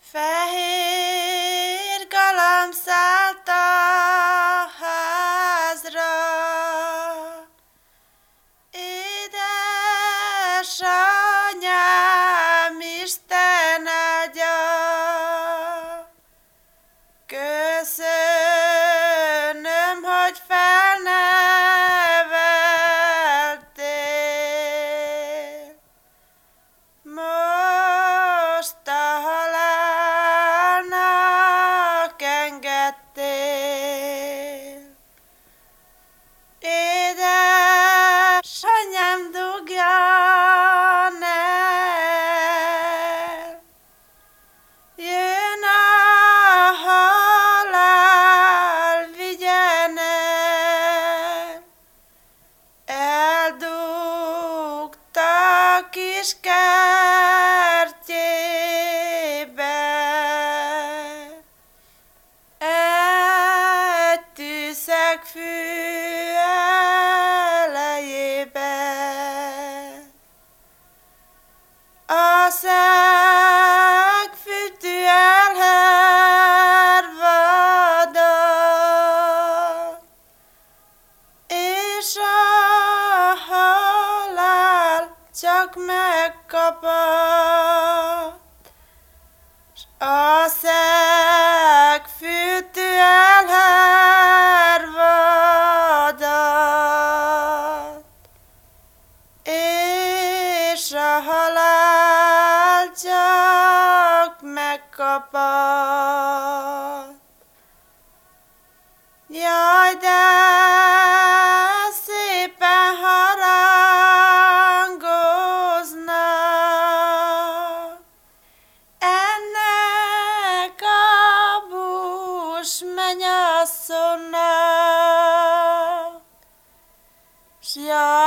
Fehér galamb szállt a házra, édesanyám, Isten áldja, köszönöm, hogy felneveltél. Most a halálnak engedtél. Édesanyám, dugjan el, jön a halál, vigyen el. Eldugta a kis kertjébe, egy tűzegfű elejébe. A szegfűtű elhervadott, és a halál csak megkapott. S a szegfűtű elhervadott, és a halál csak megkapott. Jaj, de szépen harangoznak ennek a bús mennyasszonynak, s jaj,